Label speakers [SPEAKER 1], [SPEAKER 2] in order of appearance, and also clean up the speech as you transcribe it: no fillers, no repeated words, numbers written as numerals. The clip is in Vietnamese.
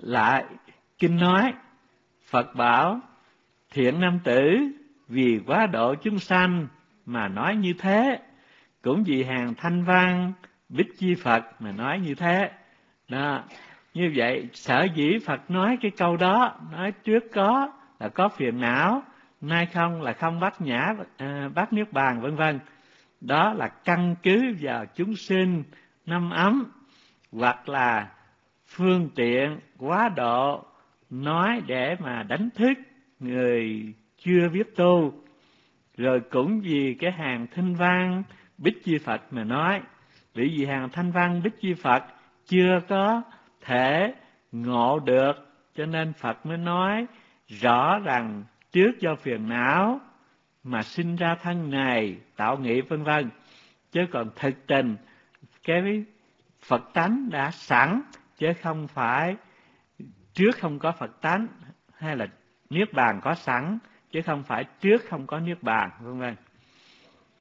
[SPEAKER 1] lại kinh nói, Phật bảo: thiện nam tử, vì quá độ chúng sanh mà nói như thế, cũng vì hàng thanh văn Bích Chi Phật mà nói như thế. Đó. Như vậy sở dĩ Phật nói cái câu đó, nói trước có là có phiền não, nay không là không bát nhã, bát niết bàn, vân vân. Đó là căn cứ vào chúng sinh năm ấm, hoặc là phương tiện quá độ nói để mà đánh thức người chưa biết tu. Rồi cũng vì cái hàng thanh văn Bích Chi Phật mà nói, bởi vì hàng thanh văn Bích Chi Phật chưa có thể ngộ được, cho nên Phật mới nói rõ rằng trước do phiền não mà sinh ra thân này, tạo nghiệp vân vân. Chứ còn thực tình cái Phật tánh đã sẵn, chứ không phải trước không có Phật tánh, hay là niết bàn có sẵn chứ không phải trước không có niết bàn, vân vân.